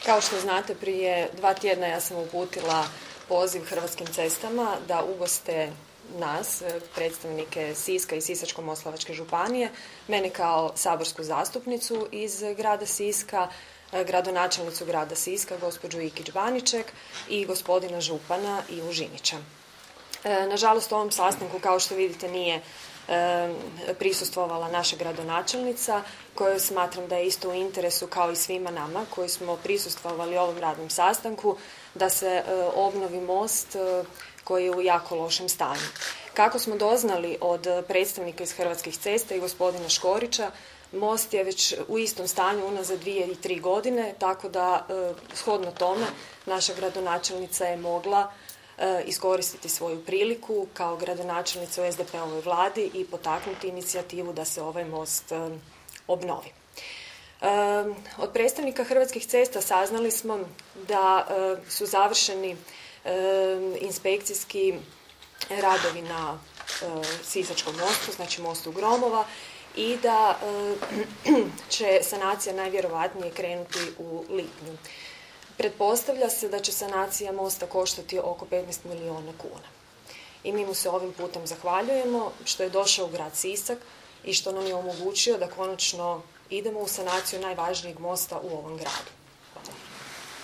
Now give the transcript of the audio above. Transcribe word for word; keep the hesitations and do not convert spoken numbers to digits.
Kao što znate, prije dva tjedna ja sam uputila poziv Hrvatskim cestama da ugoste nas, predstavnike Siska i Sisačko-moslavačke županije, mene kao saborsku zastupnicu iz grada Siska, gradonačelnicu grada Siska, gospođu Ikić-Baniček i gospodina župana Ivu Žinića. Nažalost, ovom sastanku, kao što vidite, nije prisustvovala naša gradonačelnica, koju smatram da je isto u interesu kao i svima nama koji smo prisustvovali ovom radnom sastanku, da se obnovi most koji je u jako lošem stanju. Kako smo doznali od predstavnika iz Hrvatskih cesta i gospodina Škorića, most je već u istom stanju unazad dvije i tri godine, tako da shodno tome naša gradonačelnica je mogla iskoristiti svoju priliku kao gradonačelnica u es de pe ovoj vladi i potaknuti inicijativu da se ovaj most obnovi. Od predstavnika Hrvatskih cesta saznali smo da su završeni inspekcijski radovi na Sisačkom mostu, znači mostu Gromova, i da će sanacija najvjerovatnije krenuti u lipnju. Pretpostavlja se da će sanacija mosta koštati oko petnaest milijuna kuna. I mi mu se ovim putem zahvaljujemo što je došao u grad Sisak i što nam je omogućio da konačno idemo u sanaciju najvažnijeg mosta u ovom gradu.